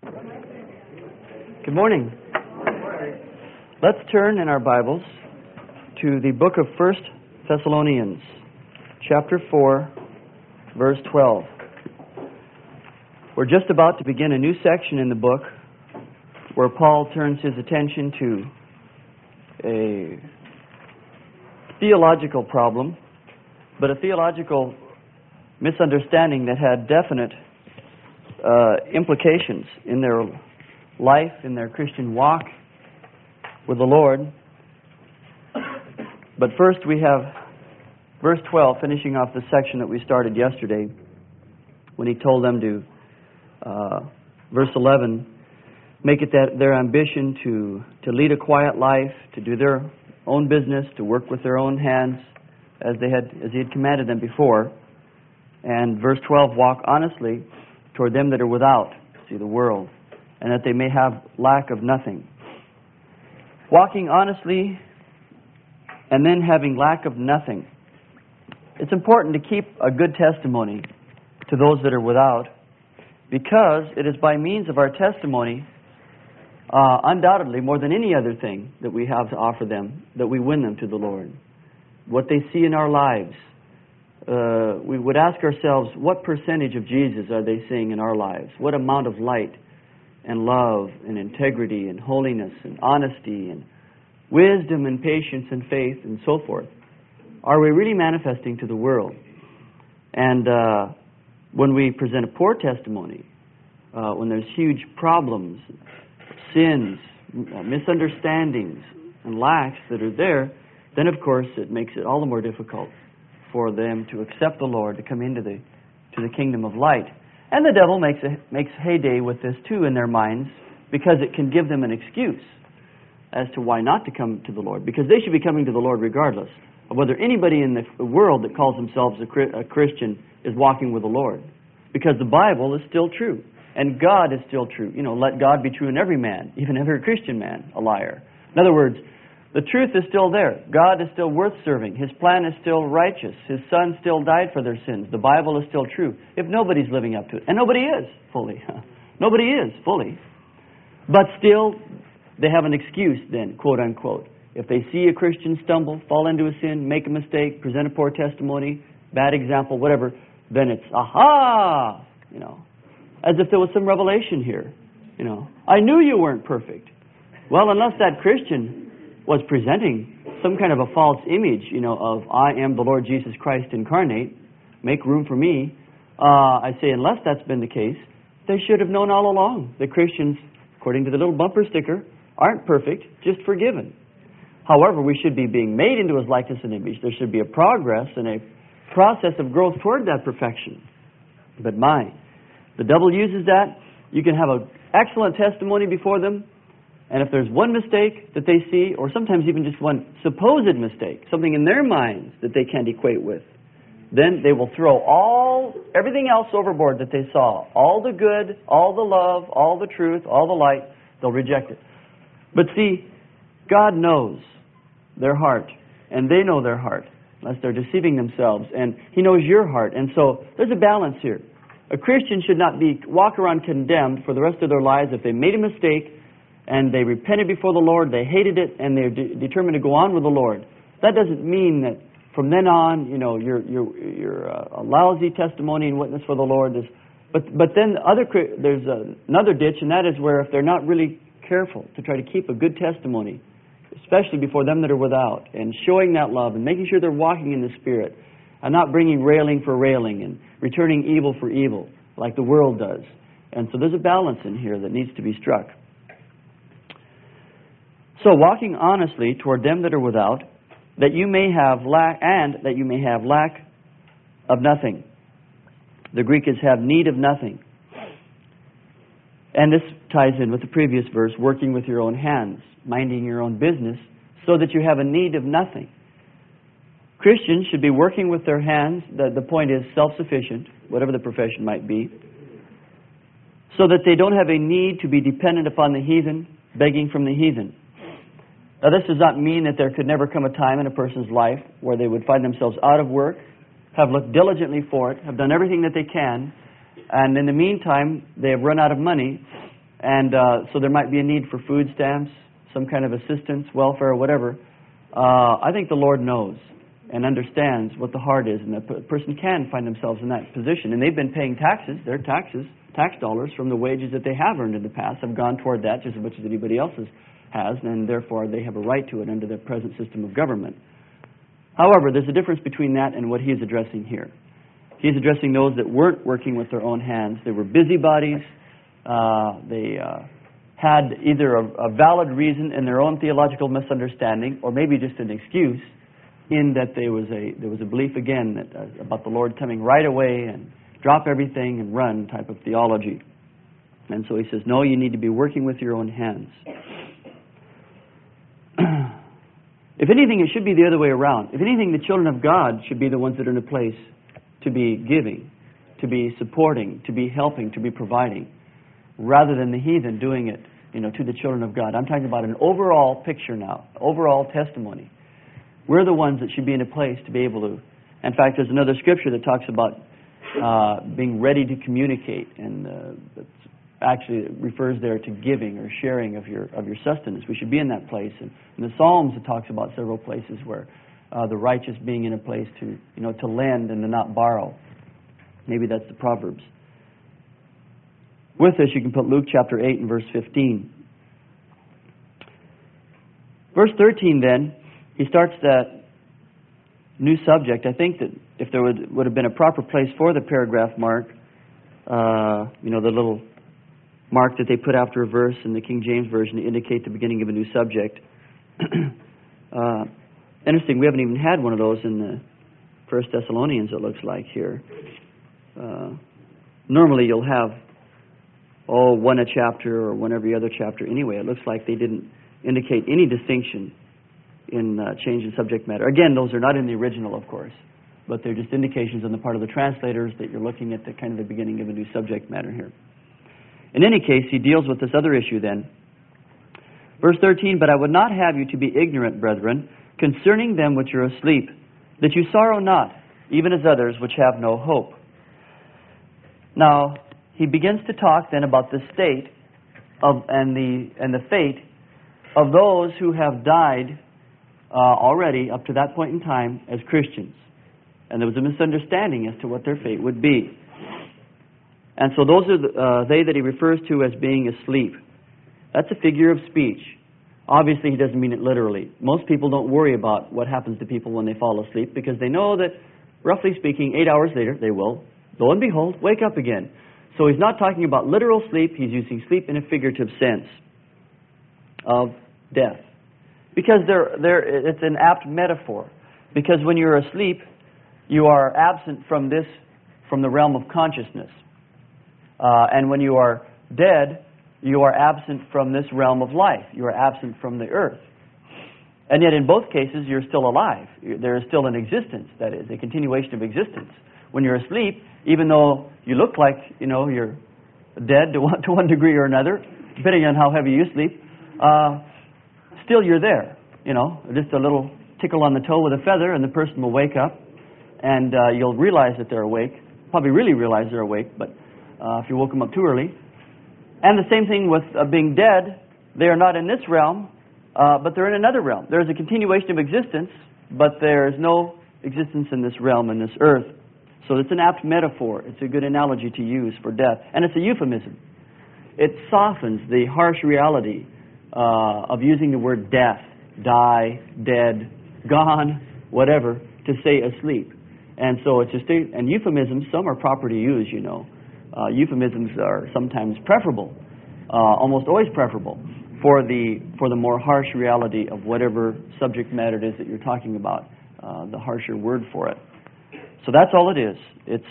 Good morning. Let's turn in our Bibles to the book of 1 Thessalonians, chapter 4, verse 12. We're just about to begin a new section in the book where Paul turns his attention to a theological problem, but a theological misunderstanding that had definite implications in their life, in their Christian walk with the Lord. But first we have verse 12, finishing off the section that we started yesterday, when he told them to, verse 11, make it that their ambition to lead a quiet life, to do their own business, to work with their own hands, as he had commanded them before. And verse 12, walk honestly toward them that are without, see, the world, and that they may have lack of nothing. Walking honestly and then having lack of nothing. It's important to keep a good testimony to those that are without, because it is by means of our testimony, undoubtedly more than any other thing that we have to offer them, that we win them to the Lord. What they see in our lives, we would ask ourselves, what percentage of Jesus are they seeing in our lives? What amount of light and love and integrity and holiness and honesty and wisdom and patience and faith and so forth are we really manifesting to the world? And when we present a poor testimony, when there's huge problems, sins, misunderstandings, and lacks that are there, then of course it makes it all the more difficult for them to accept the Lord, to come into the kingdom of light. And the devil makes heyday with this too in their minds, because it can give them an excuse as to why not to come to the Lord, because they should be coming to the Lord regardless of whether anybody in the world that calls themselves a Christian is walking with the Lord, because the Bible is still true and God is still true. You know, let God be true and every man, even every Christian man, a liar. In other words, the truth is still there. God is still worth serving. His plan is still righteous. His Son still died for their sins. The Bible is still true. If nobody's living up to it, and nobody is fully. Nobody is fully. But still, they have an excuse then, quote unquote. If they see a Christian stumble, fall into a sin, make a mistake, present a poor testimony, bad example, whatever, then it's, aha! You know, as if there was some revelation here. You know, I knew you weren't perfect. Well, unless that Christian was presenting some kind of a false image, you know, of I am the Lord Jesus Christ incarnate, make room for me, I say unless that's been the case, they should have known all along that Christians, according to the little bumper sticker, aren't perfect, just forgiven. However, we should be being made into His likeness and image. There should be a progress and a process of growth toward that perfection. But the devil uses that. You can have an excellent testimony before them, and if there's one mistake that they see, or sometimes even just one supposed mistake, something in their minds that they can't equate with, then they will throw everything else overboard that they saw. All the good, all the love, all the truth, all the light, they'll reject it. But see, God knows their heart, and they know their heart, unless they're deceiving themselves, and He knows your heart. And so there's a balance here. A Christian should not walk around condemned for the rest of their lives if they made a mistake, and they repented before the Lord, they hated it, and they're determined to go on with the Lord. That doesn't mean that from then on, you know, you're a lousy testimony and witness for the Lord. But then there's another ditch, and that is where if they're not really careful to try to keep a good testimony, especially before them that are without, and showing that love and making sure they're walking in the Spirit, and not bringing railing for railing and returning evil for evil like the world does. And so there's a balance in here that needs to be struck. So walking honestly toward them that are without, that you may have lack of nothing. The Greek is have need of nothing. And this ties in with the previous verse, working with your own hands, minding your own business, so that you have a need of nothing. Christians should be working with their hands. The point is self-sufficient, whatever the profession might be, so that they don't have a need to be dependent upon the heathen, begging from the heathen. Now, this does not mean that there could never come a time in a person's life where they would find themselves out of work, have looked diligently for it, have done everything that they can, and in the meantime, they have run out of money, And so there might be a need for food stamps, some kind of assistance, welfare, whatever. I think the Lord knows and understands what the heart is, and that a person can find themselves in that position. And they've been paying taxes. Their taxes, tax dollars from the wages that they have earned in the past have gone toward that just as much as anybody else's has, and therefore they have a right to it under the present system of government. However, there's a difference between that and what he is addressing here. He's addressing those that weren't working with their own hands. They were busybodies. They had either a valid reason in their own theological misunderstanding, or maybe just an excuse, in that there was a belief again that about the Lord coming right away and drop everything and run type of theology. And so he says, no, you need to be working with your own hands. If anything, it should be the other way around. If anything, the children of God should be the ones that are in a place to be giving, to be supporting, to be helping, to be providing, rather than the heathen doing it, to the children of God. I'm talking about an overall picture now, overall testimony. We're the ones that should be in a place to be able to. In fact, there's another scripture that talks about being ready to communicate, and actually it refers there to giving or sharing of your sustenance. We should be in that place. And in the Psalms, it talks about several places where the righteous being in a place to lend and to not borrow. Maybe that's the Proverbs. With this, you can put Luke chapter 8 and verse 15. Verse 13, then, he starts that new subject. I think that if there would have been a proper place for the paragraph mark, the little mark that they put after a verse in the King James Version to indicate the beginning of a new subject. Interesting, we haven't even had one of those in the First Thessalonians, it looks like here. Normally you'll have, one a chapter or one every other chapter anyway. It looks like they didn't indicate any distinction in change in subject matter. Again, those are not in the original, of course, but they're just indications on the part of the translators that you're looking at the kind of the beginning of a new subject matter here. In any case, he deals with this other issue then. Verse 13, but I would not have you to be ignorant, brethren, concerning them which are asleep, that you sorrow not, even as others which have no hope. Now, he begins to talk then about the state of and the fate of those who have died already up to that point in time as Christians. And there was a misunderstanding as to what their fate would be. And so those are they that he refers to as being asleep. That's a figure of speech. Obviously, he doesn't mean it literally. Most people don't worry about what happens to people when they fall asleep because they know that, roughly speaking, 8 hours later, they will, lo and behold, wake up again. So he's not talking about literal sleep. He's using sleep in a figurative sense of death. Because it's an apt metaphor. Because when you're asleep, you are absent from the realm of consciousness. And when you are dead, you are absent from this realm of life. You are absent from the earth. And yet in both cases, you're still alive. There is still an existence, that is, a continuation of existence. When you're asleep, even though you look like, you're dead to one degree or another, depending on how heavy you sleep, still you're there. Just a little tickle on the toe with a feather, and the person will wake up, and you'll realize that they're awake. Probably really realize they're awake, but if you woke them up too early. And the same thing with being dead. They are not in this realm, but they're in another realm. There's a continuation of existence, but there is no existence in this realm, in this earth. So it's an apt metaphor. It's a good analogy to use for death. And it's a euphemism. It softens the harsh reality of using the word death, die, dead, gone, whatever, to say asleep. And so it's just and euphemisms, some are proper to use, Euphemisms are sometimes preferable, almost always preferable, for the more harsh reality of whatever subject matter it is that you're talking about, the harsher word for it. So that's all it is.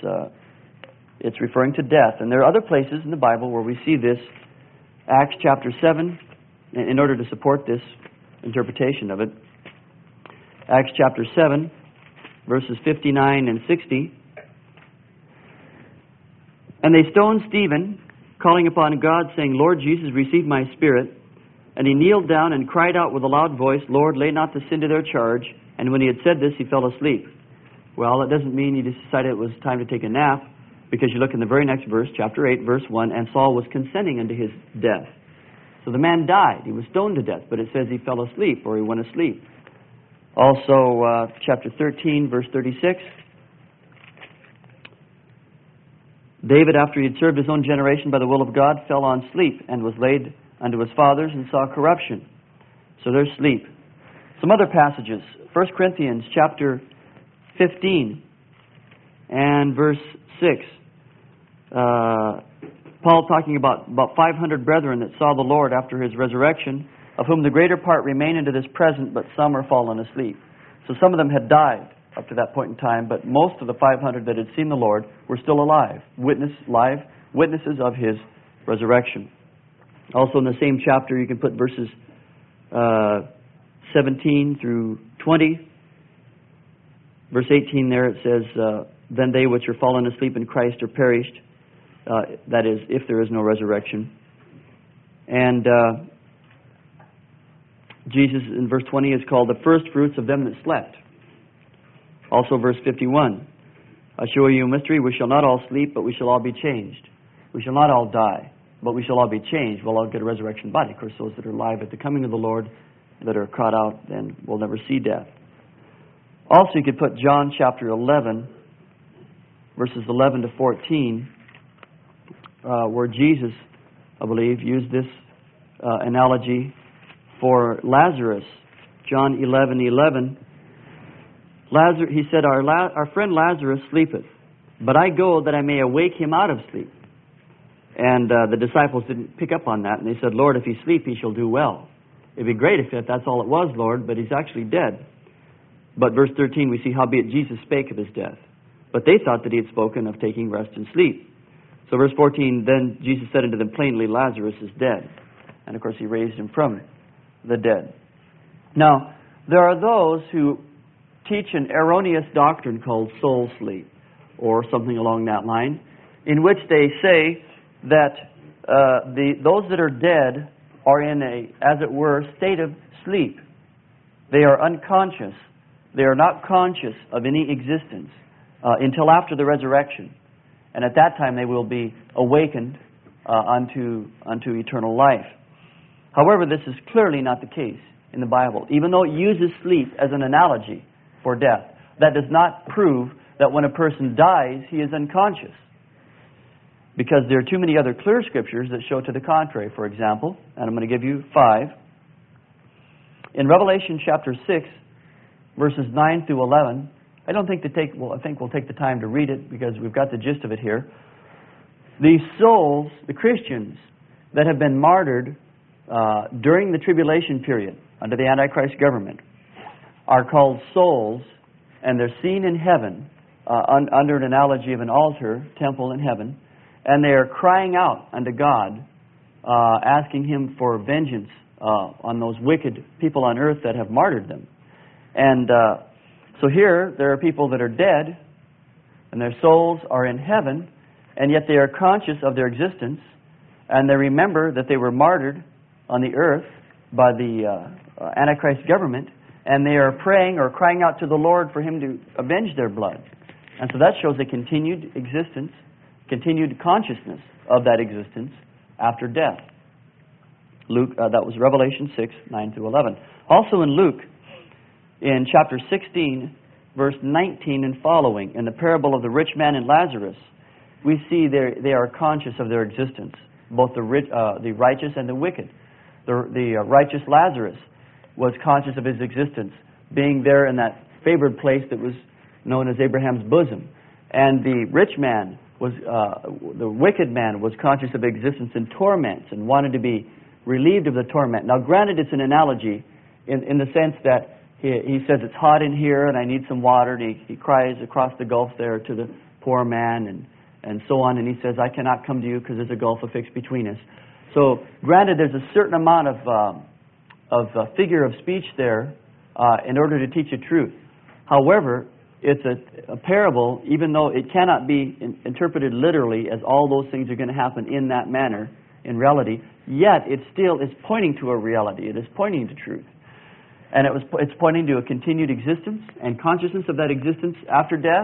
It's referring to death. And there are other places in the Bible where we see this. Acts chapter 7, in order to support this interpretation of it. Acts chapter 7, verses 59 and 60. And they stoned Stephen, calling upon God, saying, Lord Jesus, receive my spirit. And he kneeled down and cried out with a loud voice, Lord, lay not the sin to their charge. And when he had said this, he fell asleep. Well, it doesn't mean he decided it was time to take a nap. Because you look in the very next verse, chapter 8, verse 1, and Saul was consenting unto his death. So the man died. He was stoned to death, but it says he fell asleep or he went asleep. Also, chapter 13, verse 36. David, after he had served his own generation by the will of God, fell on sleep and was laid unto his fathers and saw corruption. So there's sleep. Some other passages. 1 Corinthians chapter 15 and verse 6. Paul talking about 500 brethren that saw the Lord after his resurrection, of whom the greater part remain unto this present, but some are fallen asleep. So some of them had died up to that point in time, but most of the 500 that had seen the Lord were still alive, witnesses of his resurrection. Also in the same chapter, you can put verses 17 through 20. Verse 18 there, it says, then they which are fallen asleep in Christ are perished. That is, if there is no resurrection. And Jesus, in verse 20, is called the first fruits of them that slept. Also verse 51, I show you a mystery, we shall not all sleep, but we shall all be changed. We shall not all die, but we shall all be changed. We'll all get a resurrection body. Of course, those that are alive at the coming of the Lord, that are caught out, then will never see death. Also, you could put John chapter 11, verses 11 to 14, where Jesus, I believe, used this analogy for Lazarus. John 11:11. Lazarus, he said, our friend Lazarus sleepeth, but I go that I may awake him out of sleep. And the disciples didn't pick up on that, and they said, Lord, if he sleep, he shall do well. It'd be great if that's all it was, Lord, but he's actually dead. But verse 13, we see, howbeit Jesus spake of his death. But they thought that he had spoken of taking rest and sleep. So verse 14, then Jesus said unto them plainly, Lazarus is dead. And of course he raised him from the dead. Now, there are those who teach an erroneous doctrine called soul sleep, or something along that line, in which they say that those that are dead are in a, as it were, state of sleep. They are unconscious. They are not conscious of any existence until after the resurrection. And at that time they will be awakened unto eternal life. However, this is clearly not the case in the Bible. Even though it uses sleep as an analogy for death, that does not prove that when a person dies, he is unconscious. Because there are too many other clear scriptures that show to the contrary. For example, and I'm going to give you 5. In Revelation chapter 6, verses 9 through 11, I think we'll take the time to read it because we've got the gist of it here. These souls, the Christians that have been martyred during the tribulation period under the Antichrist government, are called souls, and they're seen in heaven under an analogy of an altar, temple in heaven, and they are crying out unto God, asking Him for vengeance on those wicked people on earth that have martyred them. And so here, there are people that are dead, and their souls are in heaven, and yet they are conscious of their existence, and they remember that they were martyred on the earth by the Antichrist government, and they are praying or crying out to the Lord for Him to avenge their blood. And so that shows a continued existence, continued consciousness of that existence after death. Luke, that was Revelation 6, 9 through 11. Also in Luke, in chapter 16, verse 19 and following, in the parable of the rich man and Lazarus, we see they are conscious of their existence, both the righteous and the wicked. The righteous Lazarus was conscious of his existence, being there in that favored place that was known as Abraham's bosom. And the rich man the wicked man was conscious of existence in torments and wanted to be relieved of the torment. Now, granted, it's an analogy in the sense that he says it's hot in here and I need some water, and he cries across the gulf there to the poor man and so on, and he says, I cannot come to you because there's a gulf affixed between us. So, granted, there's a certain amount of figure of speech there in order to teach a truth. However, it's a parable, even though it cannot be interpreted literally as all those things are going to happen in that manner, in reality, yet it still is pointing to a reality. It is pointing to truth. And it's pointing to a continued existence and consciousness of that existence after death,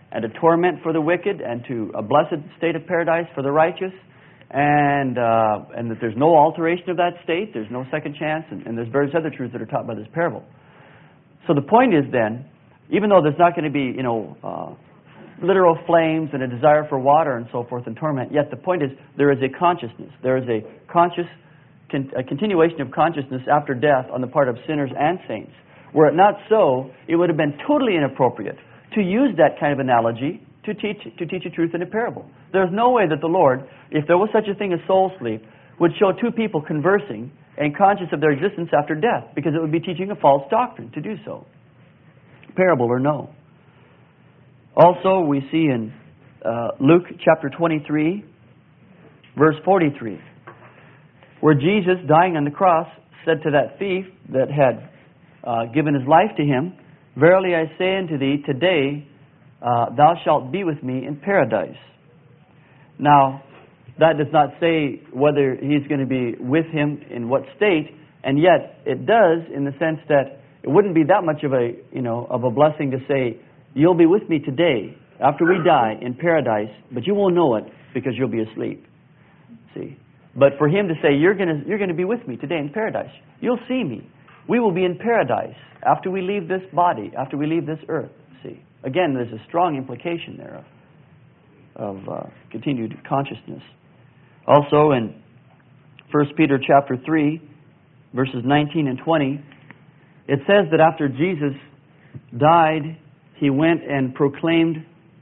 and to torment for the wicked, and to a blessed state of paradise for the righteous, and that there's no alteration of that state, there's no second chance, and there's various other truths that are taught by this parable. So the point is then, even though there's not going to be, literal flames and a desire for water and so forth and torment, yet the point is there is a consciousness. There is a continuation of consciousness after death on the part of sinners and saints. Were it not so, it would have been totally inappropriate to use that kind of analogy to teach a truth in a parable. There's no way that the Lord, if there was such a thing as soul sleep, would show two people conversing and conscious of their existence after death, because it would be teaching a false doctrine to do so, parable or no. Also, we see in Luke chapter 23, verse 43, where Jesus, dying on the cross, said to that thief that had given his life to him, "Verily I say unto thee, today thou shalt be with me in paradise." Now, that does not say whether he's going to be with him in what state, and yet it does in the sense that it wouldn't be that much of a blessing to say, "You'll be with me today after we die in paradise, but you won't know it because you'll be asleep." See, but for him to say, "You're going to be with me today in paradise. You'll see me. We will be in paradise after we leave this body, after we leave this earth." See, again, there's a strong implication there of continued consciousness. Also in 1 Peter chapter 3, verses 19 and 20, it says that after Jesus died, he went and proclaimed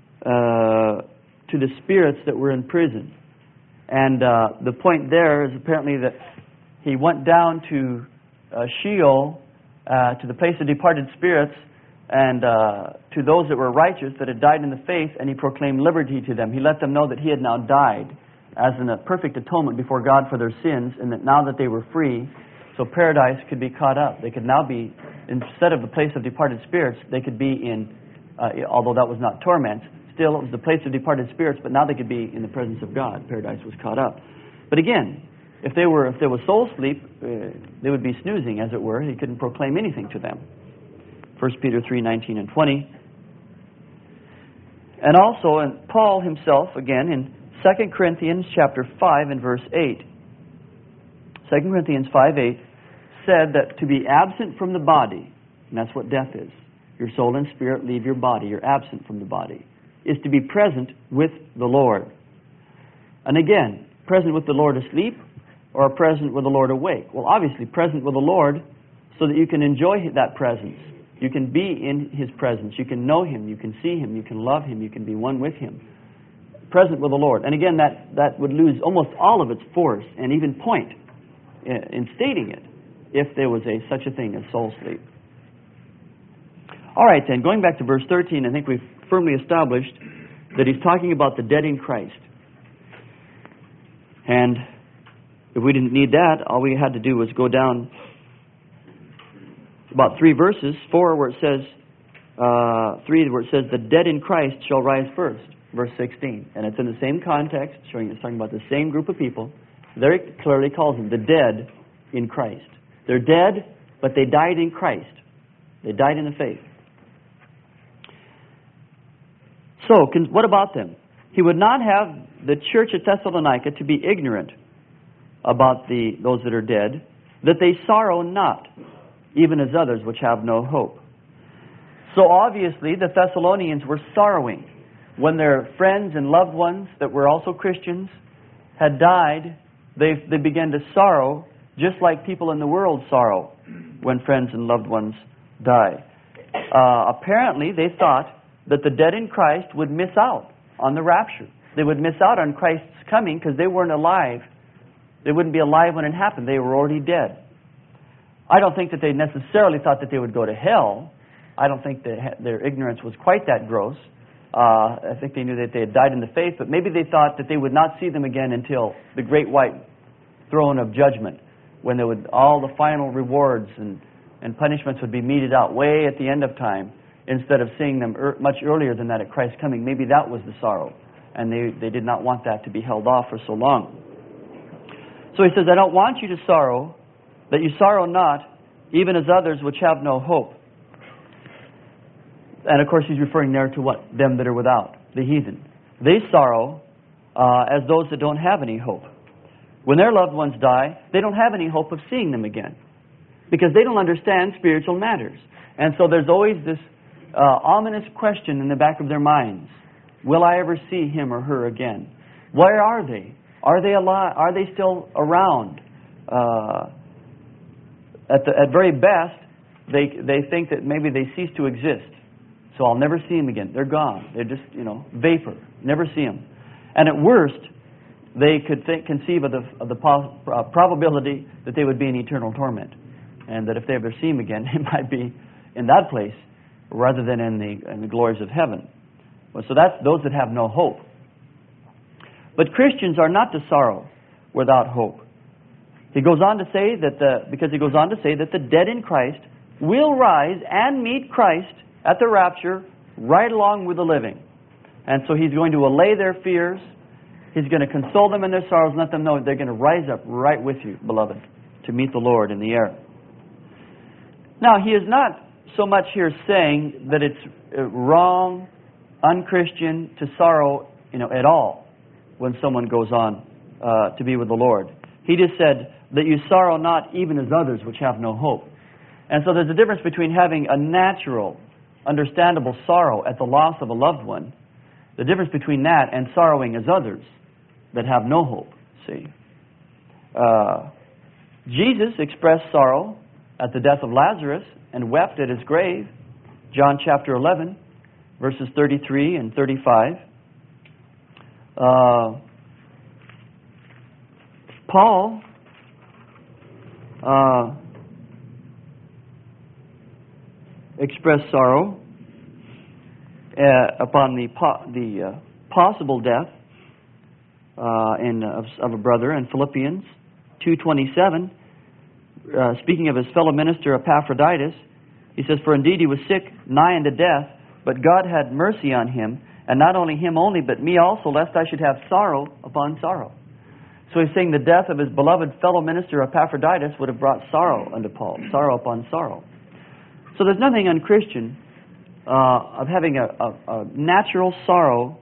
to the spirits that were in prison. And the point there is apparently that he went down to Sheol, to the place of departed spirits, and to those that were righteous, that had died in the faith, and he proclaimed liberty to them. He let them know that he had now died as a perfect atonement before God for their sins, and that now that they were free, so paradise could be caught up. They could now be, instead of the place of departed spirits, they could be in, although that was not torment, still it was the place of departed spirits, but now they could be in the presence of God. Paradise was caught up. But again, if there was soul sleep, they would be snoozing, as it were. He couldn't proclaim anything to them. 1 Peter 3, 19 and 20. And also, and Paul himself, again, in 2 Corinthians chapter 5 and verse 8. 2 Corinthians 5:8 said that to be absent from the body, and that's what death is. Your soul and spirit leave your body. You're absent from the body. Is to be present with the Lord. And again, present with the Lord asleep or present with the Lord awake? Well, obviously present with the Lord so that you can enjoy that presence. You can be in His presence. You can know Him. You can see Him. You can love Him. You can be one with Him. Present with the Lord. And again, that would lose almost all of its force and even point in stating it if there was such a thing as soul sleep. All right, then, going back to verse 13, I think we've firmly established that he's talking about the dead in Christ. And if we didn't need that, all we had to do was go down about 3 verses, 4 where it says, 3 where it says, the dead in Christ shall rise first, verse 16. And it's in the same context, showing it's talking about the same group of people. Very clearly calls them the dead in Christ. They're dead, but they died in Christ. They died in the faith. So, what about them? He would not have the church at Thessalonica to be ignorant about those that are dead, that they sorrow not, even as others which have no hope. So obviously the Thessalonians were sorrowing when their friends and loved ones that were also Christians had died. They began to sorrow just like people in the world sorrow when friends and loved ones die. Apparently they thought that the dead in Christ would miss out on the rapture. They would miss out on Christ's coming because they weren't alive. They wouldn't be alive when it happened. They were already dead. I don't think that they necessarily thought that they would go to hell. I don't think that their ignorance was quite that gross. I think they knew that they had died in the faith, but maybe they thought that they would not see them again until the great white throne of judgment, when all the final rewards and punishments would be meted out way at the end of time, instead of seeing them much earlier than that at Christ's coming. Maybe that was the sorrow, and they did not want that to be held off for so long. So he says, I don't want you to sorrow, that you sorrow not, even as others which have no hope. And of course, he's referring there to what? Them that are without, the heathen. They sorrow as those that don't have any hope. When their loved ones die, they don't have any hope of seeing them again, because they don't understand spiritual matters. And so there's always this ominous question in the back of their minds. Will I ever see him or her again? Where are they? Are they alive? Are they still around? At very best, they think that maybe they cease to exist. So I'll never see them again. They're gone. They're just, vapor. Never see them. And at worst, they could conceive of the probability that they would be in eternal torment. And that if they ever see him again, it might be in that place rather than in the glories of heaven. So that's those that have no hope. But Christians are not to sorrow without hope. He goes on to say that the dead in Christ will rise and meet Christ at the rapture right along with the living. And so he's going to allay their fears. He's going to console them in their sorrows and let them know they're going to rise up right with you, beloved, to meet the Lord in the air. Now, he is not so much here saying that it's wrong, unchristian to sorrow, at all when someone goes on to be with the Lord. He just said that you sorrow not even as others which have no hope. And so there's a difference between having a natural, understandable sorrow at the loss of a loved one, the difference between that and sorrowing as others that have no hope, see. Jesus expressed sorrow at the death of Lazarus and wept at his grave. John chapter 11, verses 33 and 35. Paul expressed sorrow upon the possible death of a brother in Philippians 2:27. Speaking of his fellow minister Epaphroditus, he says, "For indeed he was sick, nigh unto death, but God had mercy on him, and not only him only, but me also, lest I should have sorrow upon sorrow." So he's saying the death of his beloved fellow minister Epaphroditus would have brought sorrow unto Paul, sorrow upon sorrow. So there's nothing unchristian of having a natural sorrow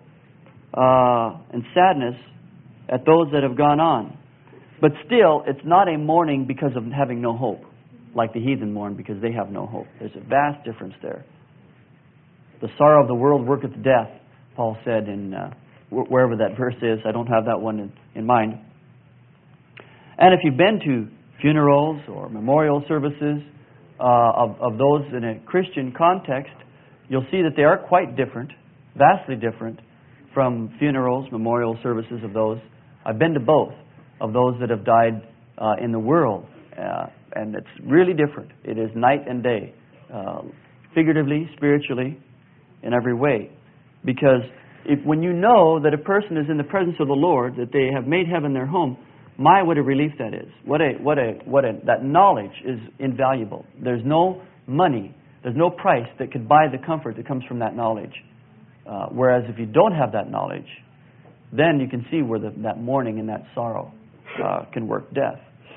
and sadness at those that have gone on. But still, it's not a mourning because of having no hope, like the heathen mourn because they have no hope. There's a vast difference there. The sorrow of the world worketh death, Paul said in wherever that verse is. I don't have that one in mind. And if you've been to funerals or memorial services of those in a Christian context, you'll see that they are quite different, vastly different from funerals, memorial services of those. I've been to both of those that have died in the world, and it's really different. It is night and day, figuratively, spiritually, in every way. Because when you know that a person is in the presence of the Lord, that they have made heaven their home, what a relief that is. That knowledge is invaluable. There's no money, there's no price that could buy the comfort that comes from that knowledge. Whereas if you don't have that knowledge, then you can see where that mourning and that sorrow can work death.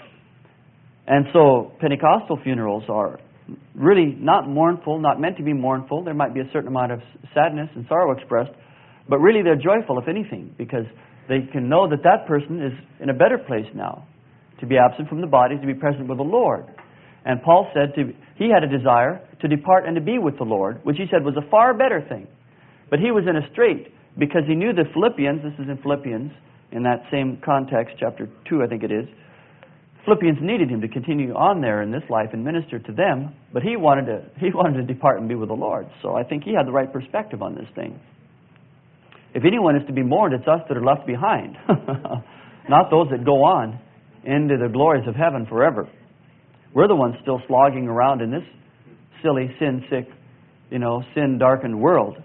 And so Pentecostal funerals are really not mournful, not meant to be mournful. There might be a certain amount of sadness and sorrow expressed, but really they're joyful, if anything, because they can know that that person is in a better place now, to be absent from the body, to be present with the Lord. And Paul said he had a desire to depart and to be with the Lord, which he said was a far better thing. But he was in a strait because he knew the Philippians, this is in Philippians, in that same context, chapter 2 I think it is, Philippians needed him to continue on there in this life and minister to them, but he wanted to depart and be with the Lord. So I think he had the right perspective on this thing. If anyone is to be mourned, it's us that are left behind, not those that go on into the glories of heaven forever. We're the ones still slogging around in this silly, sin-sick, sin-darkened world.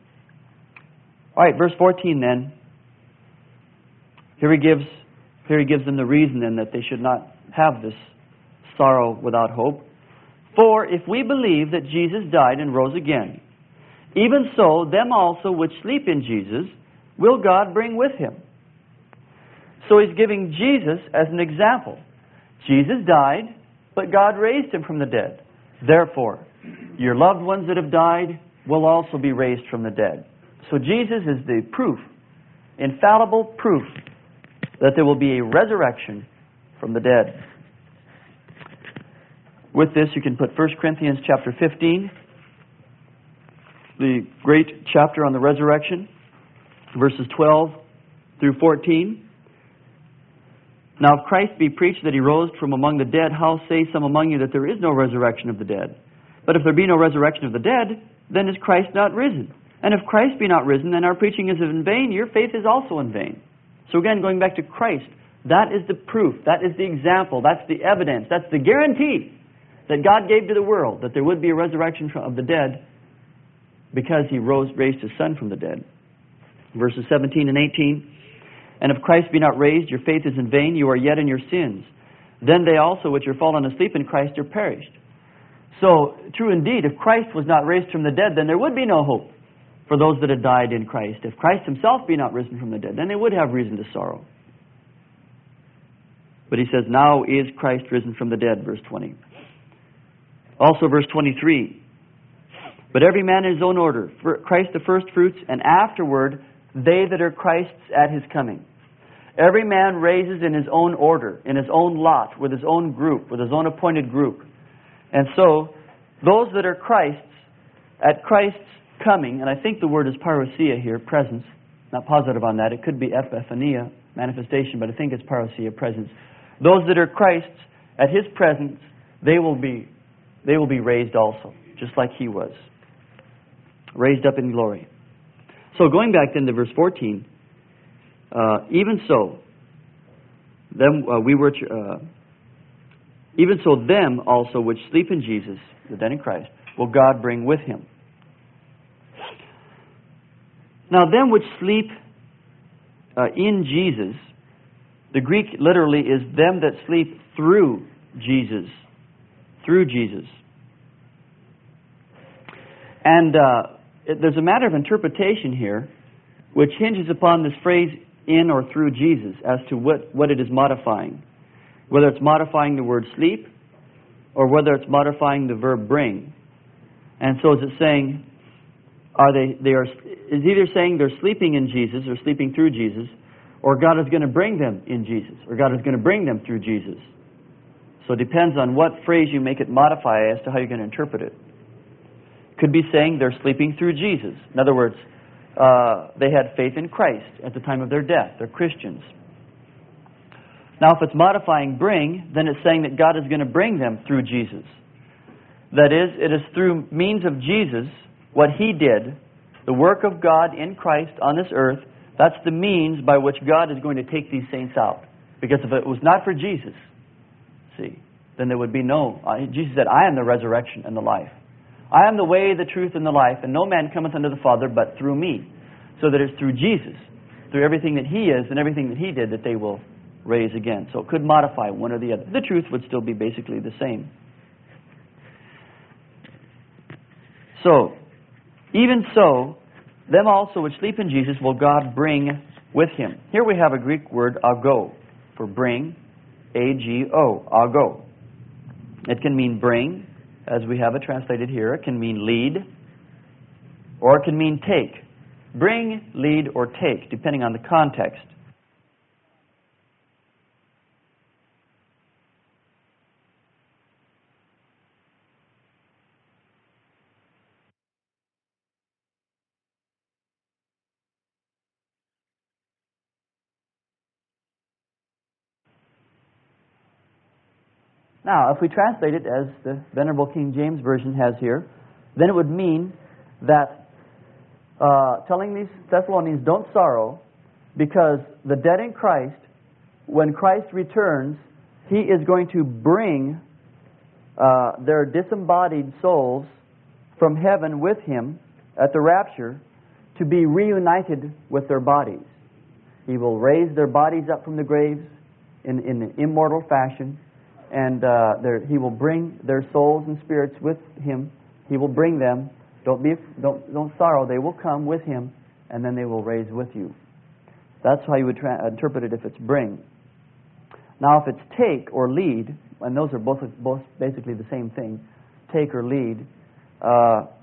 All right, verse 14 then. Here he gives them the reason then that they should not have this sorrow without hope. For if we believe that Jesus died and rose again, even so them also which sleep in Jesus will God bring with him. So he's giving Jesus as an example. Jesus died, but God raised him from the dead. Therefore, your loved ones that have died, will also be raised from the dead. So Jesus is the proof, infallible proof, that there will be a resurrection from the dead. With this, you can put 1 Corinthians chapter 15, the great chapter on the resurrection, verses 12 through 14. Now, if Christ be preached that he rose from among the dead, how say some among you that there is no resurrection of the dead? But if there be no resurrection of the dead, then is Christ not risen? And if Christ be not risen, then our preaching is in vain, your faith is also in vain. So again, going back to Christ, that is the proof, that is the example, that's the evidence, that's the guarantee that God gave to the world that there would be a resurrection of the dead because he raised his Son from the dead. Verses 17 and 18. And if Christ be not raised, your faith is in vain, you are yet in your sins. Then they also which are fallen asleep in Christ are perished. So, true indeed, if Christ was not raised from the dead, then there would be no hope for those that had died in Christ. If Christ himself be not risen from the dead, then they would have reason to sorrow. But he says, now is Christ risen from the dead, verse 20. Also verse 23. But every man in his own order, Christ the first fruits, and afterward they that are Christ's at his coming. Every man raises in his own order, in his own lot, with his own group, with his own appointed group. And so, those that are Christ's, at Christ's coming, and I think the word is parousia here, presence. Not positive on that. It could be epiphania, manifestation, but I think it's parousia, presence. Those that are Christ's, at his presence, they will be raised also, just like he was. Raised up in glory. So going back then to verse 14, even so, even so them also which sleep in Jesus, the dead in Christ, will God bring with him. Now them which sleep in Jesus, the Greek literally is them that sleep through Jesus. Through Jesus. And there's a matter of interpretation here which hinges upon this phrase in or through Jesus as to what it is modifying. Whether it's modifying the word sleep or whether it's modifying the verb bring. And so is it saying, is either saying they're sleeping in Jesus or sleeping through Jesus, or God is going to bring them in Jesus, or God is going to bring them through Jesus. So it depends on what phrase you make it modify as to how you're going to interpret it. Could be saying they're sleeping through Jesus. In other words, they had faith in Christ at the time of their death. They're Christians. Now, if it's modifying bring, then it's saying that God is going to bring them through Jesus. That is, it is through means of Jesus, what he did, the work of God in Christ on this earth, that's the means by which God is going to take these saints out. Because if it was not for Jesus, then there would be no... Jesus said, I am the resurrection and the life. I am the way, the truth, and the life, and no man cometh unto the Father but through me. So that it's through Jesus, through everything that he is and everything that he did, that they will raise again. So it could modify one or the other. The truth would still be basically the same. So, even so, them also which sleep in Jesus will God bring with him. Here we have a Greek word, ago, for bring, A-G-O, ago. It can mean bring, as we have it translated here. It can mean lead, or it can mean take. Bring, lead, or take, depending on the context. Now, if we translate it as the Venerable King James Version has here, then it would mean that telling these Thessalonians, don't sorrow, because the dead in Christ, when Christ returns, he is going to bring their disembodied souls from heaven with him at the rapture to be reunited with their bodies. He will raise their bodies up from the graves in an immortal fashion, and he will bring their souls and spirits with him. He will bring them. Don't sorrow. They will come with him, and then they will raise with you. That's how you would interpret it if it's bring. Now, if it's take or lead, and those are both basically the same thing, take or lead,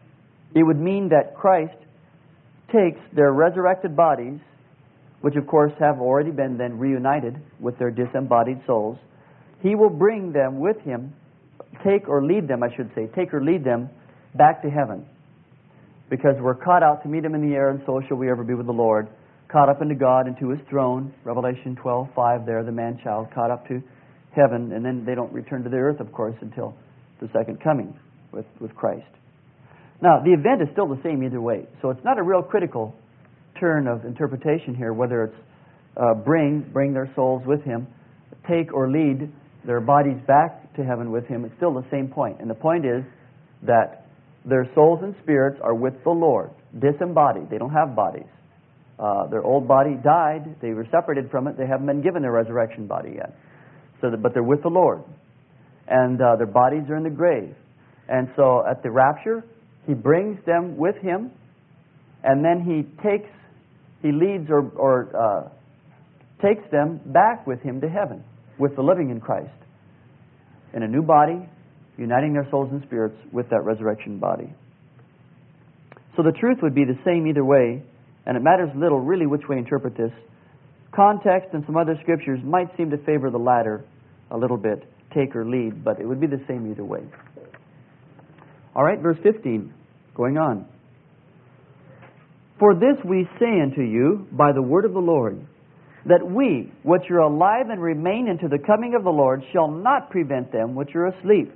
it would mean that Christ takes their resurrected bodies, which of course have already been then reunited with their disembodied souls. He will bring them with Him, take or lead them back to heaven. Because we're caught out to meet Him in the air, and so shall we ever be with the Lord. Caught up into God, into His throne. Revelation 12:5 there, the man-child caught up to heaven, and then they don't return to the earth, of course, until the second coming with Christ. Now, the event is still the same either way, so it's not a real critical turn of interpretation here, whether it's bring their souls with Him, take or lead their bodies back to heaven with Him. It's still the same point, and the point is that their souls and spirits are with the Lord, disembodied. They don't have bodies. Their old body died. They were separated from it. They haven't been given their resurrection body yet. But they're with the Lord. And their bodies are in the grave. And so at the rapture, He brings them with Him, and then He leads or takes them back with Him to heaven, with the living in Christ, in a new body, uniting their souls and spirits with that resurrection body. So the truth would be the same either way, and it matters little really which way you interpret this. Context and some other scriptures might seem to favor the latter a little bit, take or lead, but it would be the same either way. All right, verse 15, going on. For this we say unto you by the word of the Lord, that we, which are alive and remain unto the coming of the Lord, shall not prevent them which are asleep.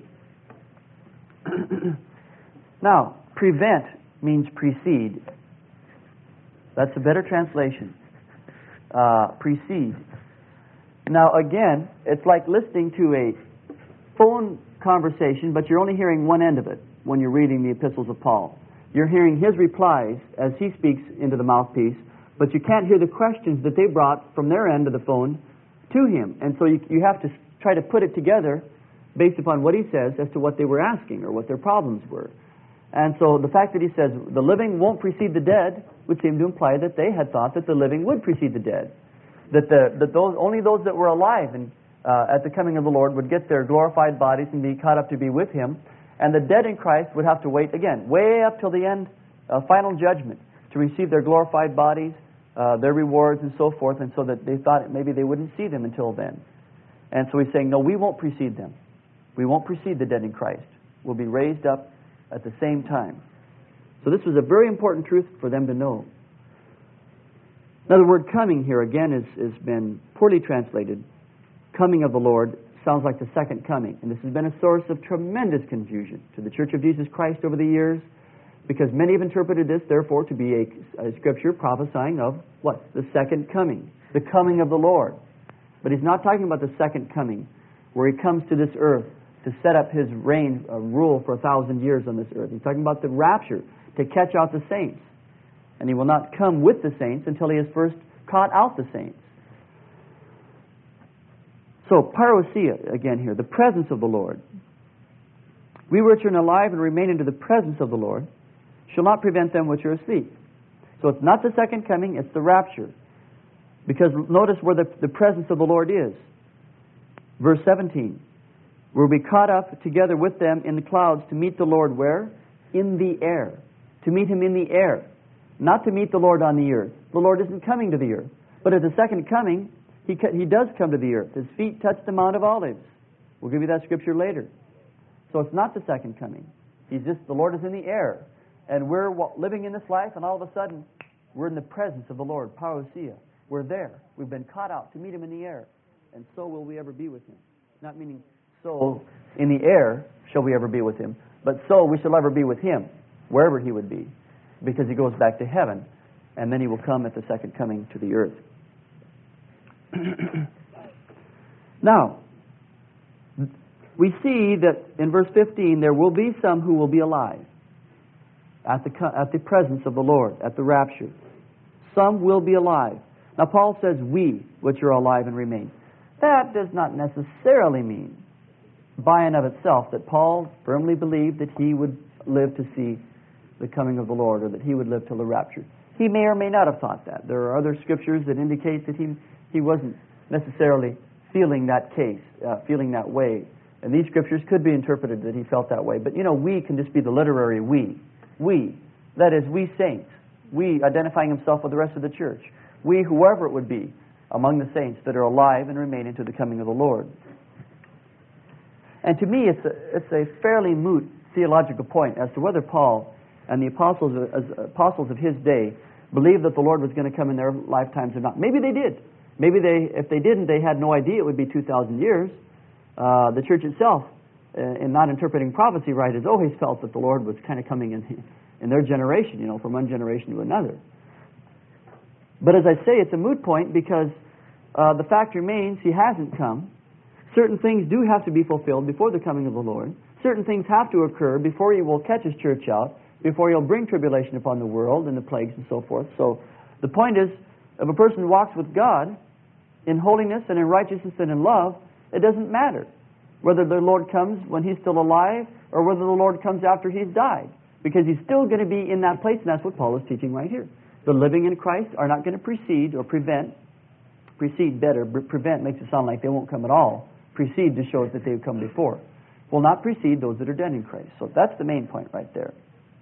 Now, prevent means precede. That's a better translation. Precede. Now, again, it's like listening to a phone conversation, but you're only hearing one end of it when you're reading the epistles of Paul. You're hearing his replies as he speaks into the mouthpiece, but you can't hear the questions that they brought from their end of the phone to him. And so you have to try to put it together based upon what he says as to what they were asking or what their problems were. And so the fact that he says the living won't precede the dead would seem to imply that they had thought that the living would precede the dead. That only those that were alive and at the coming of the Lord would get their glorified bodies and be caught up to be with Him. And the dead in Christ would have to wait, again, way up till the end, final judgment, to receive their glorified bodies, their rewards and so forth, and so that they thought maybe they wouldn't see them until then. And so he's saying, no, we won't precede them. We won't precede the dead in Christ. We'll be raised up at the same time. So this was a very important truth for them to know. Now the word coming here again has been poorly translated. Coming of the Lord sounds like the second coming. And this has been a source of tremendous confusion to the Church of Jesus Christ over the years, because many have interpreted this, therefore, to be a scripture prophesying of what? The second coming. The coming of the Lord. But he's not talking about the second coming, where He comes to this earth to set up His reign, rule for 1,000 years on this earth. He's talking about the rapture, to catch out the saints. And He will not come with the saints until He has first caught out the saints. So, parousia, again here, the presence of the Lord. We which are alive and remain into the presence of the Lord shall not prevent them which are asleep. So it's not the second coming, it's the rapture. Because notice where the presence of the Lord is. Verse 17. We'll be caught up together with them in the clouds to meet the Lord where? In the air. To meet Him in the air. Not to meet the Lord on the earth. The Lord isn't coming to the earth. But at the second coming, He does come to the earth. His feet touch the Mount of Olives. We'll give you that scripture later. So it's not the second coming. The Lord is in the air. And we're living in this life, and all of a sudden, we're in the presence of the Lord, parousia. We're there. We've been caught out to meet Him in the air. And so will we ever be with Him. Not meaning so in the air shall we ever be with Him, but so we shall ever be with Him, wherever He would be, because He goes back to heaven, and then He will come at the second coming to the earth. Now, we see that in verse 15 there will be some who will be alive at the presence of the Lord, at the rapture. Some will be alive. Now Paul says, we, which are alive and remain. That does not necessarily mean, by and of itself, that Paul firmly believed that he would live to see the coming of the Lord, or that he would live till the rapture. He may or may not have thought that. There are other scriptures that indicate that he wasn't necessarily feeling that case, feeling that way. And these scriptures could be interpreted that he felt that way. But, we can just be the literary we. We, that is, we saints, we identifying himself with the rest of the church, we, whoever it would be, among the saints that are alive and remain unto the coming of the Lord. And to me, it's a fairly moot theological point as to whether Paul and the apostles of his day believed that the Lord was going to come in their lifetimes or not. Maybe they did. Maybe if they didn't, they had no idea it would be 2,000 years. The church itself, in not interpreting prophecy right, has always felt that the Lord was kind of coming in their generation, from one generation to another. But as I say, it's a moot point because the fact remains he hasn't come. Certain things do have to be fulfilled before the coming of the Lord. Certain things have to occur before he will catch his church out, before he'll bring tribulation upon the world and the plagues and so forth. So the point is, if a person walks with God in holiness and in righteousness and in love, it doesn't matter whether the Lord comes when he's still alive or whether the Lord comes after he's died, because he's still going to be in that place, and that's what Paul is teaching right here. The living in Christ are not going to precede or prevent. Precede better, prevent makes it sound like they won't come at all. Precede to show that they've come before. Will not precede those that are dead in Christ. So that's the main point right there.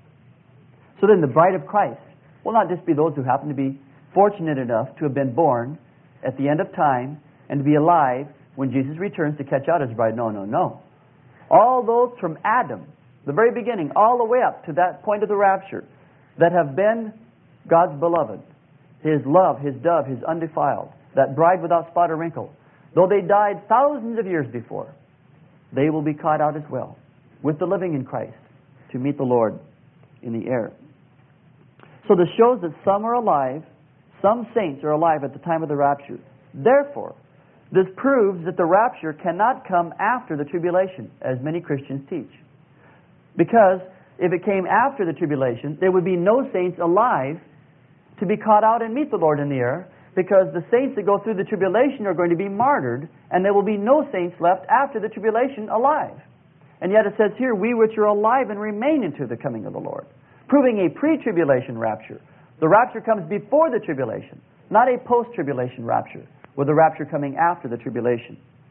So then the bride of Christ will not just be those who happen to be fortunate enough to have been born at the end of time and to be alive when Jesus returns to catch out his bride. No, no, no. All those from Adam, the very beginning, all the way up to that point of the rapture, that have been God's beloved, his love, his dove, his undefiled, that bride without spot or wrinkle, though they died thousands of years before, they will be caught out as well with the living in Christ to meet the Lord in the air. So this shows that some are alive, some saints are alive at the time of the rapture. Therefore, this proves that the rapture cannot come after the tribulation, as many Christians teach. Because if it came after the tribulation, there would be no saints alive to be caught out and meet the Lord in the air, because the saints that go through the tribulation are going to be martyred, and there will be no saints left after the tribulation alive. And yet it says here, we which are alive and remain unto the coming of the Lord, proving a pre-tribulation rapture. The rapture comes before the tribulation, not a post-tribulation rapture, with the rapture coming after the tribulation.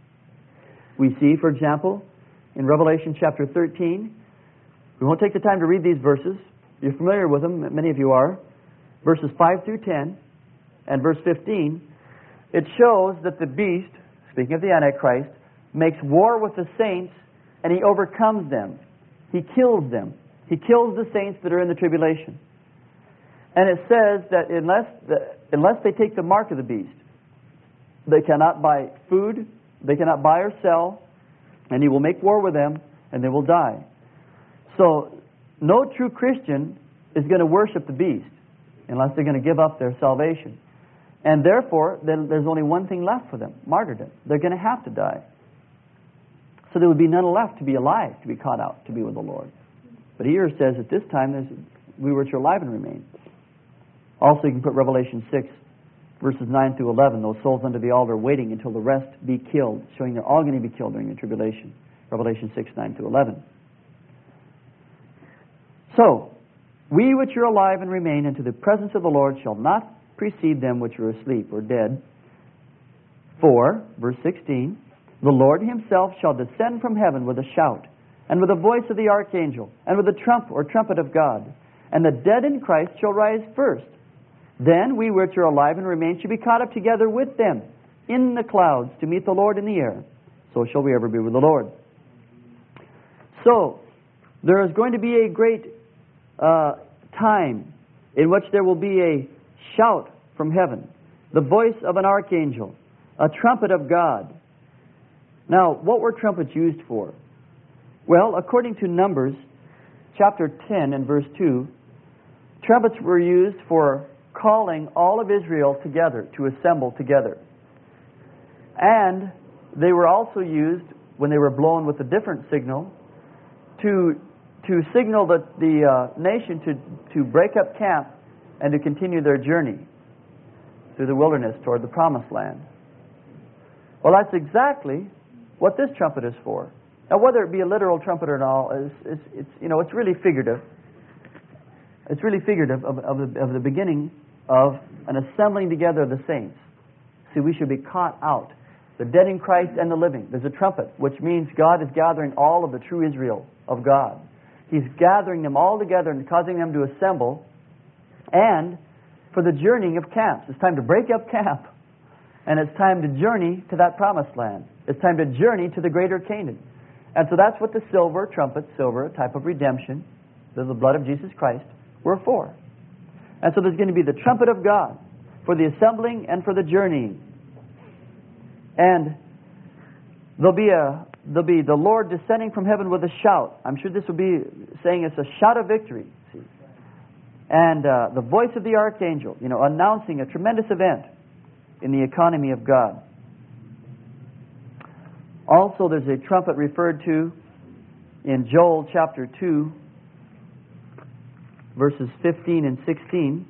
We see, for example, in Revelation chapter 13, we won't take the time to read these verses. You're familiar with them, many of you are. Verses 5 through 10 and verse 15, it shows that the beast, speaking of the Antichrist, makes war with the saints and he overcomes them. He kills them. He kills the saints that are in the tribulation. And it says that unless they take the mark of the beast, they cannot buy food, they cannot buy or sell, and he will make war with them, and they will die. So, no true Christian is going to worship the beast unless they're going to give up their salvation. And therefore, there's only one thing left for them, martyrdom. They're going to have to die. So there would be none left to be alive, to be caught out, to be with the Lord. But here it says at this time, we which are alive and remain. Also, you can put Revelation 6, verses 9 through 11, those souls under the altar waiting until the rest be killed, showing they're all going to be killed during the tribulation. Revelation 6, 9 through 11. So, we which are alive and remain unto the presence of the Lord shall not precede them which are asleep or dead. For, verse 16, the Lord himself shall descend from heaven with a shout, and with the voice of the archangel, and with the trump or trumpet of God. And the dead in Christ shall rise first. Then we which are alive and remain shall be caught up together with them in the clouds to meet the Lord in the air. So shall we ever be with the Lord. So, there is going to be a great time in which there will be a shout from heaven, the voice of an archangel, a trumpet of God. Now, what were trumpets used for? Well, according to Numbers, chapter 10 and verse 2, trumpets were used for calling all of Israel together, to assemble together. And they were also used, when they were blown with a different signal, to signal the nation to break up camp and to continue their journey through the wilderness toward the promised land. Well, that's exactly what this trumpet is for. Now, whether it be a literal trumpet or not, it's really figurative. It's really figurative of the beginning of an assembling together of the saints. See, we should be caught out, the dead in Christ and the living. There's a trumpet, which means God is gathering all of the true Israel of God. He's gathering them all together and causing them to assemble. And for the journeying of camps. It's time to break up camp. And it's time to journey to that promised land. It's time to journey to the greater Canaan. And so that's what the silver, trumpet, silver, type of redemption, the blood of Jesus Christ, were for. And so there's going to be the trumpet of God for the assembling and for the journeying. And there'll be the Lord descending from heaven with a shout. I'm sure this will be saying it's a shout of victory. See? And the voice of the archangel, announcing a tremendous event in the economy of God. Also, there's a trumpet referred to in Joel chapter 2, verses 15 and 16,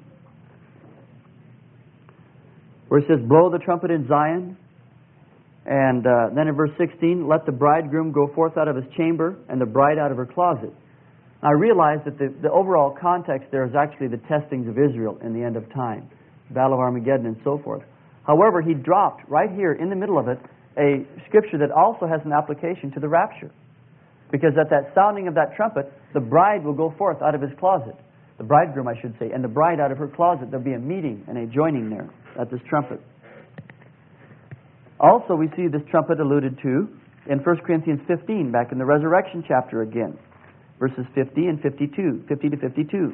where it says, "Blow the trumpet in Zion." And then in verse 16, "Let the bridegroom go forth out of his chamber, and the bride out of her closet." I realize that the overall context there is actually the testings of Israel in the end of time, Battle of Armageddon and so forth. However, he dropped right here in the middle of it a scripture that also has an application to the rapture. Because at that sounding of that trumpet, the bride will go forth out of his closet. The bridegroom, I should say, and the bride out of her closet. There'll be a meeting and a joining there at this trumpet. Also, we see this trumpet alluded to in 1 Corinthians 15, back in the resurrection chapter again. Verses 50 and 52, 50 to 52.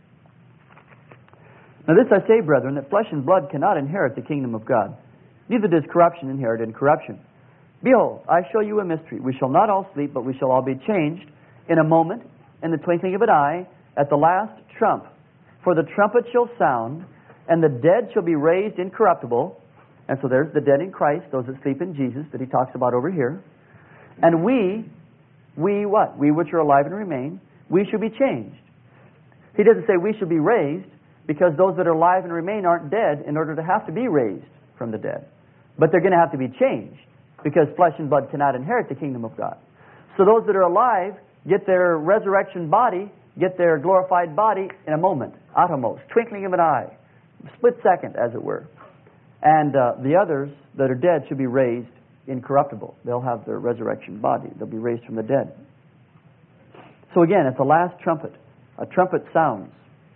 "Now this I say, brethren, that flesh and blood cannot inherit the kingdom of God, neither does corruption inherit incorruption. Behold, I show you a mystery. We shall not all sleep, but we shall all be changed in a moment, in the twinkling of an eye, at the last trump. For the trumpet shall sound, and the dead shall be raised incorruptible." And so there's the dead in Christ, those that sleep in Jesus, that he talks about over here. "And we what? We which are alive and remain, we shall be changed." He doesn't say we shall be raised, because those that are alive and remain aren't dead in order to have to be raised from the dead. But they're going to have to be changed, because flesh and blood cannot inherit the kingdom of God. So those that are alive get their resurrection body, get their glorified body in a moment, atomos, twinkling of an eye, split second, as it were. And the others that are dead should be raised incorruptible. They'll have their resurrection body. They'll be raised from the dead. So again, it's the last trumpet. A trumpet sounds.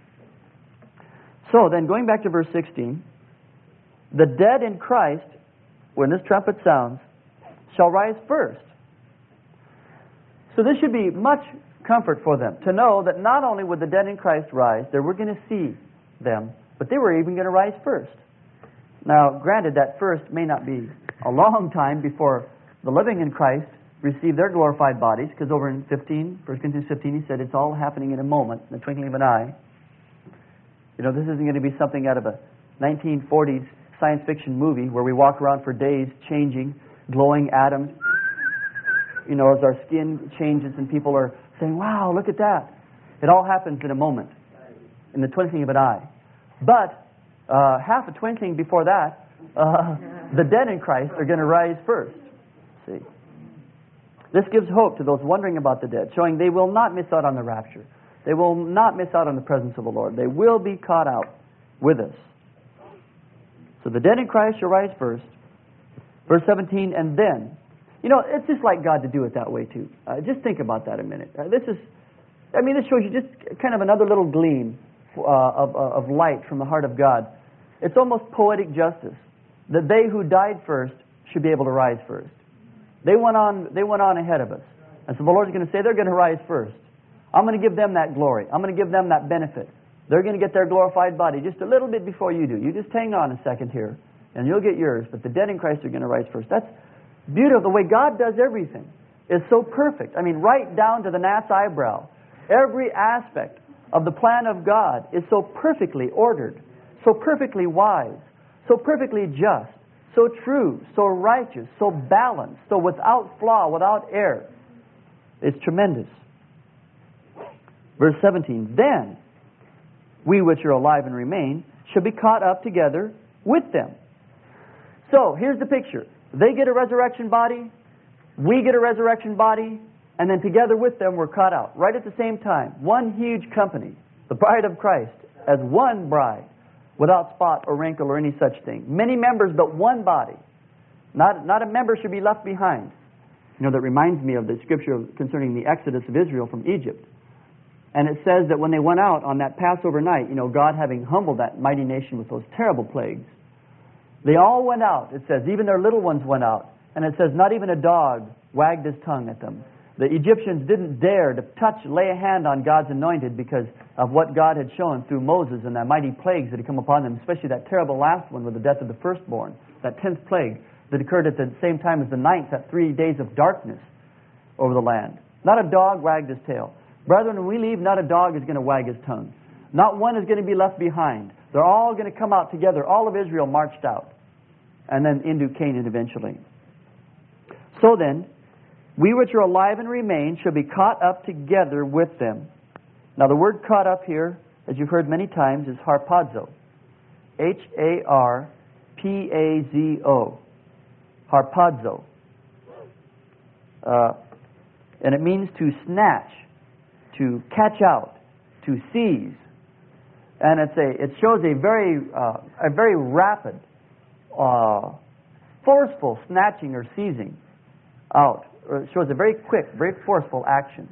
So then, going back to verse 16, "The dead in Christ, when this trumpet sounds, shall rise first." So this should be much comfort for them, to know that not only would the dead in Christ rise, they were going to see them, but they were even going to rise first. Now, granted, that first may not be a long time before the living in Christ receive their glorified bodies, because over in 1 Corinthians 15, he said it's all happening in a moment, in the twinkling of an eye. This isn't going to be something out of a 1940s science fiction movie where we walk around for days changing, glowing atoms, as our skin changes and people are saying, "Wow, look at that." It all happens in a moment, in the twinkling of an eye. But half a twinkling before that, the dead in Christ are going to rise first. See, this gives hope to those wondering about the dead, showing they will not miss out on the rapture. They will not miss out on the presence of the Lord. They will be caught out with us. So the dead in Christ shall rise first. Verse 17, "And then," it's just like God to do it that way too. Just think about that a minute. This shows you just kind of another little gleam of light from the heart of God. It's almost poetic justice that they who died first should be able to rise first. They went on ahead of us. And so the Lord's going to say they're going to rise first. I'm going to give them that glory. I'm going to give them that benefit. They're going to get their glorified body just a little bit before you do. You just hang on a second here, and you'll get yours. But the dead in Christ are going to rise first. That's beautiful. The way God does everything is so perfect. Right down to the gnat's eyebrow. Every aspect of the plan of God is so perfectly ordered, so perfectly wise, so perfectly just, so true, so righteous, so balanced, so without flaw, without error. It's tremendous. Verse 17, "Then we which are alive and remain shall be caught up together with them." So here's the picture. They get a resurrection body, we get a resurrection body, and then together with them we're caught out. Right at the same time. One huge company, the bride of Christ, as one bride, without spot or wrinkle or any such thing. Many members, but one body. Not a member should be left behind. That reminds me of the scripture concerning the exodus of Israel from Egypt. And it says that when they went out on that Passover night, God having humbled that mighty nation with those terrible plagues, they all went out. It says, even their little ones went out. And it says, not even a dog wagged his tongue at them. The Egyptians didn't dare to lay a hand on God's anointed because of what God had shown through Moses and the mighty plagues that had come upon them, especially that terrible last one with the death of the firstborn, that 10th plague that occurred at the same time as the 9th, that 3 days of darkness over the land. Not a dog wagged his tail. Brethren, when we leave, not a dog is going to wag his tongue. Not one is going to be left behind. They're all going to come out together. All of Israel marched out. And then into Canaan eventually. So then, we which are alive and remain shall be caught up together with them. Now the word caught up here, as you've heard many times, is harpazo. H-A-R-P-A-Z-O. Harpazo. And it means to snatch, to catch out, to seize. And it shows a very rapid, forceful snatching or seizing out. Or it shows a very quick, very forceful action.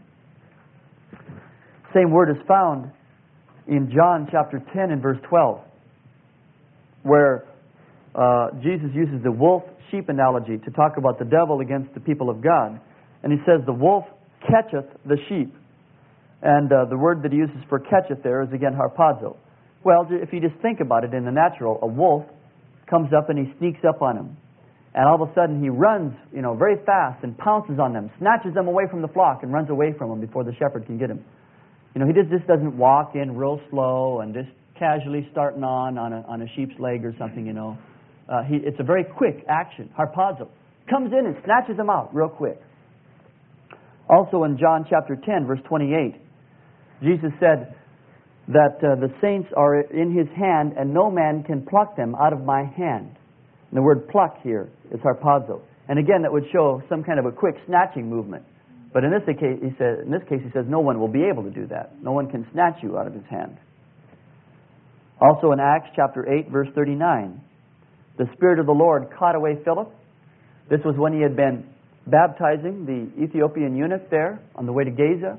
Same word is found in John chapter 10 and verse 12, where Jesus uses the wolf-sheep analogy to talk about the devil against the people of God. And he says, the wolf catcheth the sheep. And the word that he uses for catcheth there is again harpazo. Well, if you just think about it in the natural, a wolf comes up and he sneaks up on him. And all of a sudden he runs, very fast and pounces on them, snatches them away from the flock and runs away from them before the shepherd can get him. He just doesn't walk in real slow and just casually starting on a sheep's leg or something, It's a very quick action. Harpazo. Comes in and snatches them out real quick. Also in John chapter 10, verse 28, Jesus said that the saints are in His hand and no man can pluck them out of my hand. And the word pluck here is harpazo. And again, that would show some kind of a quick snatching movement. But in this case, he says, no one will be able to do that. No one can snatch you out of His hand. Also in Acts chapter 8, verse 39, the Spirit of the Lord caught away Philip. This was when he had been baptizing the Ethiopian eunuch there on the way to Gaza.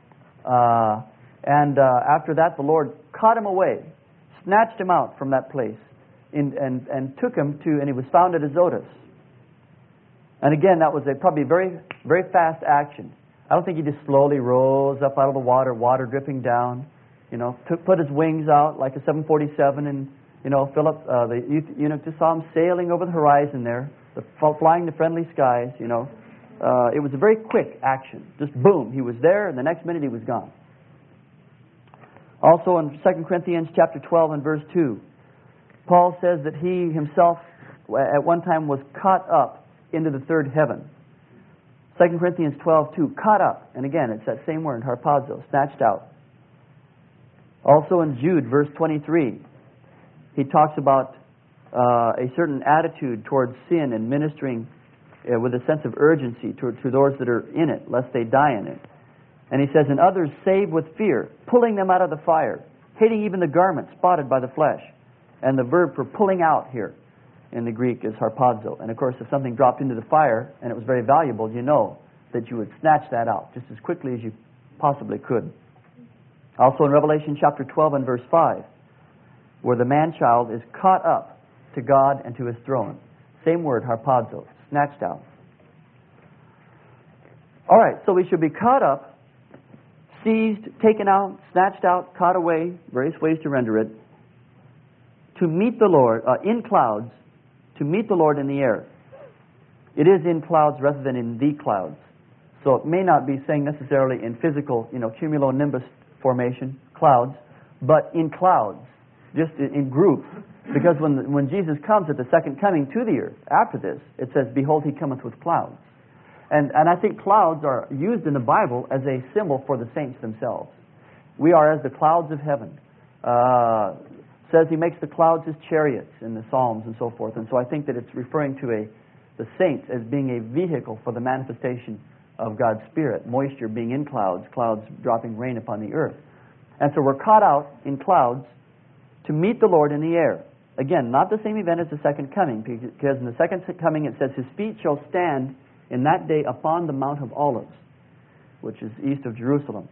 After that, the Lord caught him away, snatched him out from that place, and took him and he was found at Azotus. And again, that was probably very, very fast action. I don't think he just slowly rose up out of the water dripping down, put his wings out like a 747, and, Philip, the eunuch, just saw him sailing over the horizon there, flying the friendly skies, It was a very quick action. Just boom, he was there, and the next minute he was gone. Also in 2 Corinthians chapter 12 and verse 2, Paul says that he himself at one time was caught up into the third heaven. 2 Corinthians 12:2, caught up. And again, it's that same word, harpazo, snatched out. Also in Jude, verse 23, he talks about a certain attitude towards sin and ministering with a sense of urgency to those that are in it, lest they die in it. And he says, and others save with fear, pulling them out of the fire, hating even the garment spotted by the flesh. And the verb for pulling out here in the Greek is harpazo. And of course, if something dropped into the fire and it was very valuable, that you would snatch that out just as quickly as you possibly could. Also in Revelation chapter 12 and verse 5, where the man-child is caught up to God and to His throne. Same word, harpazo, snatched out. All right, so we should be caught up, seized, taken out, snatched out, caught away, various ways to render it, to meet the Lord in clouds, to meet the Lord in the air. It is in clouds rather than in the clouds. So it may not be saying necessarily in physical, cumulonimbus formation, clouds, but in clouds, just in groups. Because when Jesus comes at the second coming to the earth, after this, it says, behold, He cometh with clouds. And I think clouds are used in the Bible as a symbol for the saints themselves. We are as the clouds of heaven. Says He makes the clouds His chariots in the Psalms and so forth. And so I think that it's referring to the saints as being a vehicle for the manifestation of God's Spirit. Moisture being in clouds, clouds dropping rain upon the earth. And so we're caught out in clouds to meet the Lord in the air. Again, not the same event as the second coming, because in the second coming it says, His feet shall stand in that day upon the Mount of Olives, which is east of Jerusalem.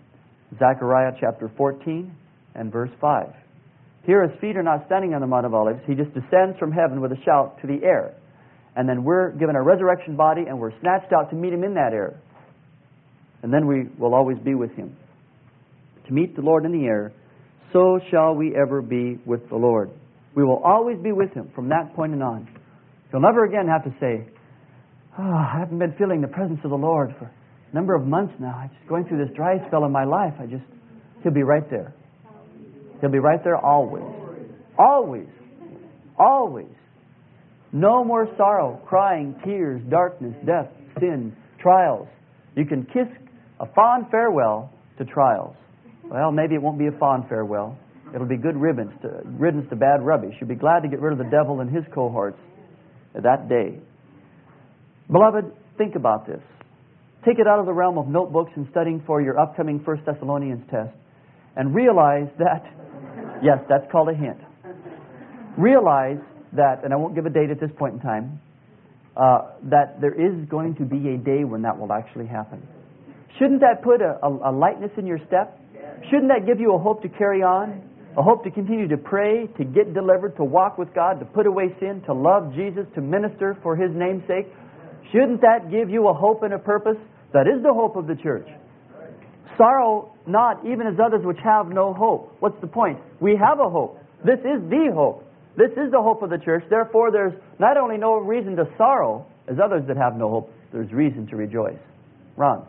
Zechariah chapter 14 and verse 5. Here his feet are not standing on the Mount of Olives. He just descends from heaven with a shout to the air. And then we're given a resurrection body and we're snatched out to meet him in that air. And then we will always be with him. To meet the Lord in the air, so shall we ever be with the Lord. We will always be with him from that point on. You'll never again have to say, I haven't been feeling the presence of the Lord for a number of months now. I'm just going through this dry spell in my life. He'll be right there. He'll be right there always. Always. Always. No more sorrow, crying, tears, darkness, death, sin, trials. You can kiss a fond farewell to trials. Well, maybe it won't be a fond farewell. It'll be good riddance to bad rubbish. You'll be glad to get rid of the devil and his cohorts that day. Beloved, think about this. Take it out of the realm of notebooks and studying for your upcoming 1 Thessalonians test. And realize that, yes, that's called a hint. Realize that, and I won't give a date at this point in time, that there is going to be a day when that will actually happen. Shouldn't that put a lightness in your step? Shouldn't that give you a hope to carry on? A hope to continue to pray, to get delivered, to walk with God, to put away sin, to love Jesus, to minister for His name's sake? Shouldn't that give you a hope and a purpose? That is the hope of the church. Sorrow not, even as others which have no hope. What's the point? We have a hope. This is the hope. This is the hope of the church. Therefore, there's not only no reason to sorrow, as others that have no hope, there's reason to rejoice. Ron.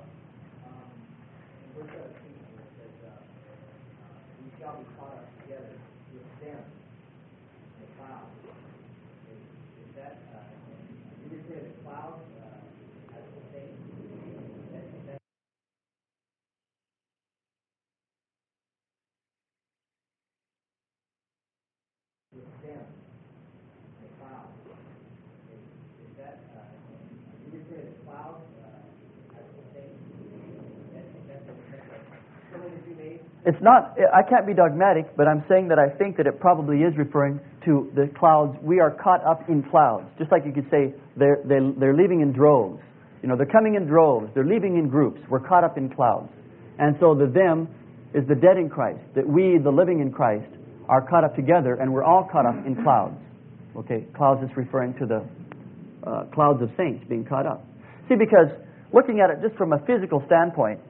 It's not, I can't be dogmatic, but I'm saying that I think that it probably is referring to the clouds. We are caught up in clouds. Just like you could say they're leaving in droves. You know, they're coming in droves. They're leaving in groups. We're caught up in clouds. And so the them is the dead in Christ. That we, the living in Christ, are caught up together, and we're all caught up in clouds. Okay, clouds is referring to the clouds of saints being caught up. See, because looking at it just from a physical standpoint,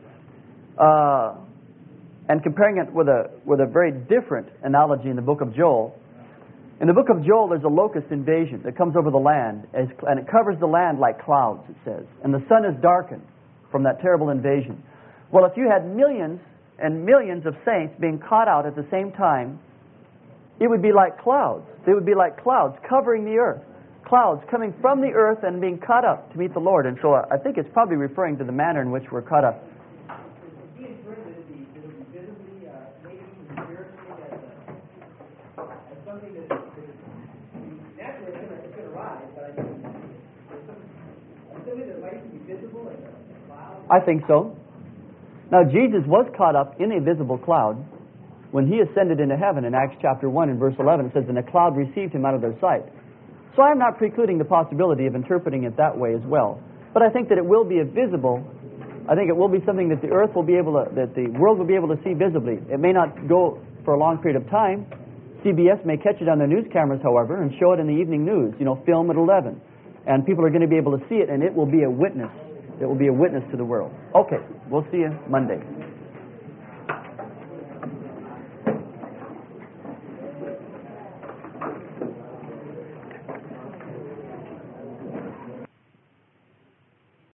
and comparing it with a very different analogy in the book of Joel. In the book of Joel, there's a locust invasion that comes over the land, and it covers the land like clouds, it says. And the sun is darkened from that terrible invasion. Well, if you had millions and millions of saints being caught out at the same time, it would be like clouds. They would be like clouds covering the earth. Clouds coming from the earth and being caught up to meet the Lord. And so I think it's probably referring to the manner in which we're caught up. I think so. Now, Jesus was caught up in a visible cloud when He ascended into heaven in Acts chapter 1 and verse 11. It says, and a cloud received Him out of their sight. So I'm not precluding the possibility of interpreting it that way as well. But I think that it will be a visible, I think it will be something that the earth will be able to, that the world will be able to see visibly. It may not go for a long period of time. CBS may catch it on their news cameras, however, and show it in the evening news, film at 11. And people are going to be able to see it, and it will be a witness. It will be a witness to the world. Okay, we'll see you Monday.